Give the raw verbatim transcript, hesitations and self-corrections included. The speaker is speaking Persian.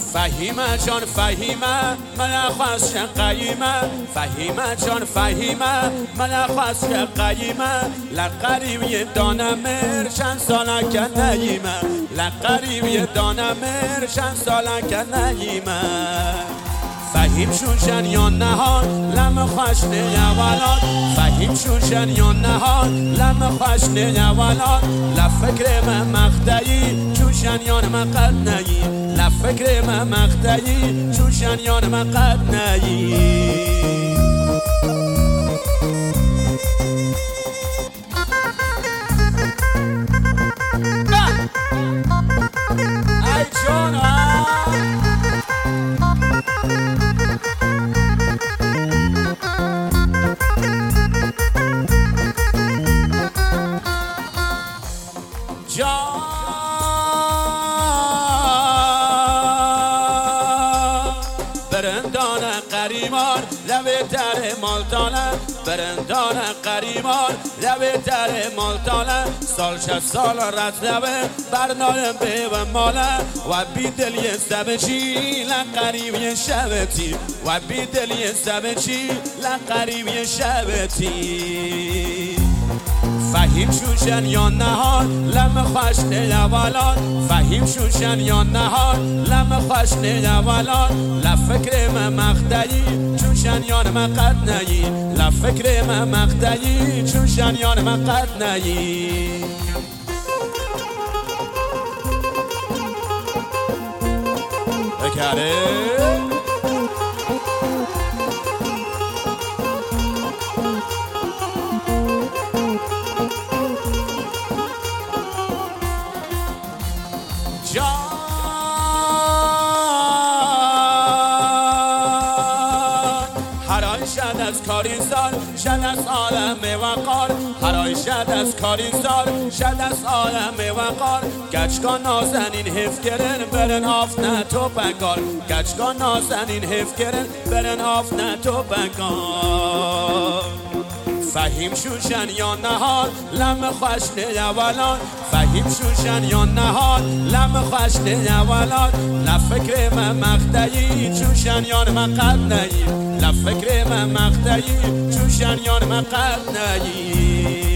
فهیمه جان فهیمه من خواست قیمه فهیمه جان فهیمه من خواست قیمه لقریبی دانمر چند ساله که نیمه لقریبی دانمر چند ساله که نیمه فهیم شوشن یا نهان لم خوشن یولان فهیم شوشن یا نهان لم خوشن یولان لفکر من مقدعی چوشن یا مقد نگی لفکر من مقدعی چوشن یا مقد نگی ای جان برندان قریمان لبه در مالتانه برندان قریمان لبه در مالتانه سال شد سال رد لبه برنایم به و ماله و بی دلی سبچی لقریبی شبتی و بی دلی سبچی لقریبی شبتی فهیم شوشن یا نهان لم خوشن یولان فهیم شوشن یا نهان لم خوشن یولان لفکر من مقدعی چوشن یان مقد نگی لفکر من مقدعی چوشن یان مقد نگی بکره هرای شد از کاری سال شد از عالم وقار هرای شد از کاری سال شد از عالم وقار گچگاه نازنین حف کرن برن آف نه تو بگار گچگاه نازنین حف کرن برن آف نه تو بگار فهیم شوشن یا نهان لم خوشن یولان فهیم شوشن یا نهان لم خوشن یولان لفکر من مقدعی چوشن یان مقد نگی لفکر من مقدعی چوشن یان مقد نگی